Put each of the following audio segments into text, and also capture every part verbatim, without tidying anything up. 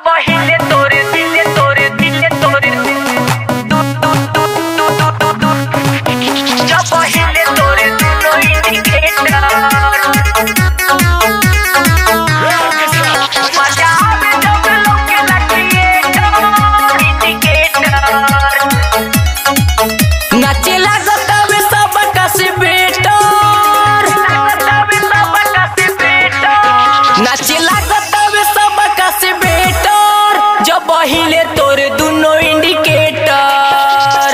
पहिले तोरे दिले तोरे दिले तोरे तू तू तू तू तू तू जब पहिले तोरे दुनो इंडिकेटर मजा आवे जब लोके लगिएटर इंडिकेटर नाचे लागत वे सब कसे बेटर लागत वे सब कसे बेटर नाचे लागत वे सब कसे बेटर जब पहिले तोरे दुनो इंडिकेटर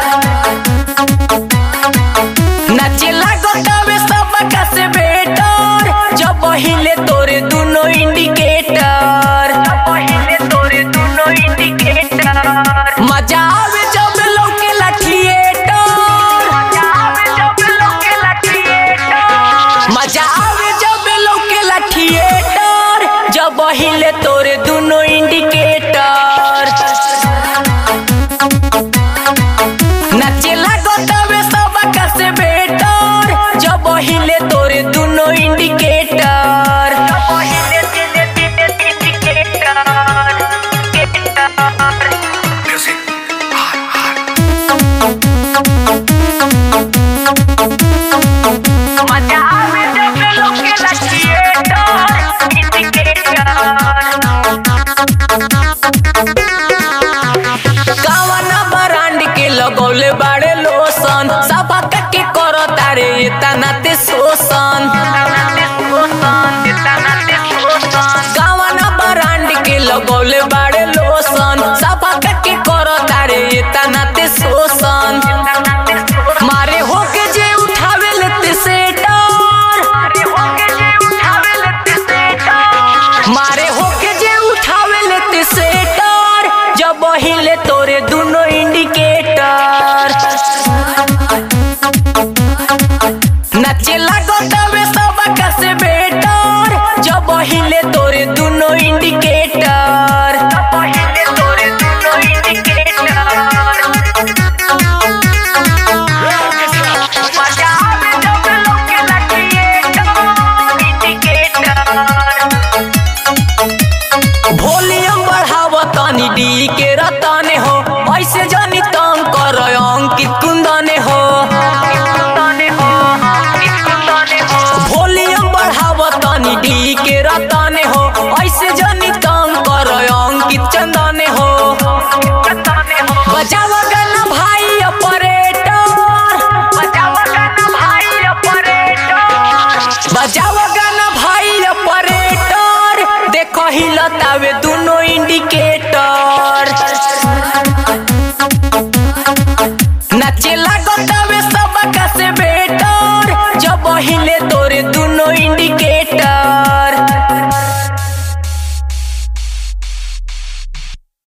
नाचे लागत वे सब कसे बेटर जब पहिले तोरे दुनो इंडिकेटर पहिले तोरे दुनो इंडिकेटर मजा आवे जब लोके थिएटर मजा आवे जब लोके थिएटर मजा आवे जब लोके थिएटर जब पहिले तोरे दुनो इंडिकेटर नाचे लागत वे सब कसे बेटर जब पहिले तोरे दुनो इंडिकेटर पहिले दिले दिले इंडिकेटर मजा आवे जब लोके थिएटर इंडिकेटर कावना ब्रांड के लगौले बाड़े लोशन सफा के करो तारे तना ते शोषण कावना ब्रांड के लगौले बाड़े लोशन सफा के करो तारे तना ते शोषण मारे होके जे उठावे लेते सेटर मारे होके जे उठावे लेते सेटर मारे होके जे उठावे लेते सेटर जब पहिले तोरे दुनो इंडिकेटर नाचे लागत वे सब कसे बेटर जब पहिले तोरे दुनो इंडिकेटर पहिले तोरे दुनो इंडिकेटर मजा आवे जब लोके थिएटर इंडिकेटर वॉल्यूम बढ़ाव तनी डी के रतने हो ऐसे जानी तंग कर अंकित कुंदने हो वॉल्यूम बढ़ाव तनी डी के रतने हो ऐसे जानी तंग कर अंकित चंदने हो बजाव गाना भाई ऑपरेटर बजाव गाना भाई ऑपरेटर बजाव गाना भाई ऑपरेटर देखो हिलतावे दुनो इंडिकेटर।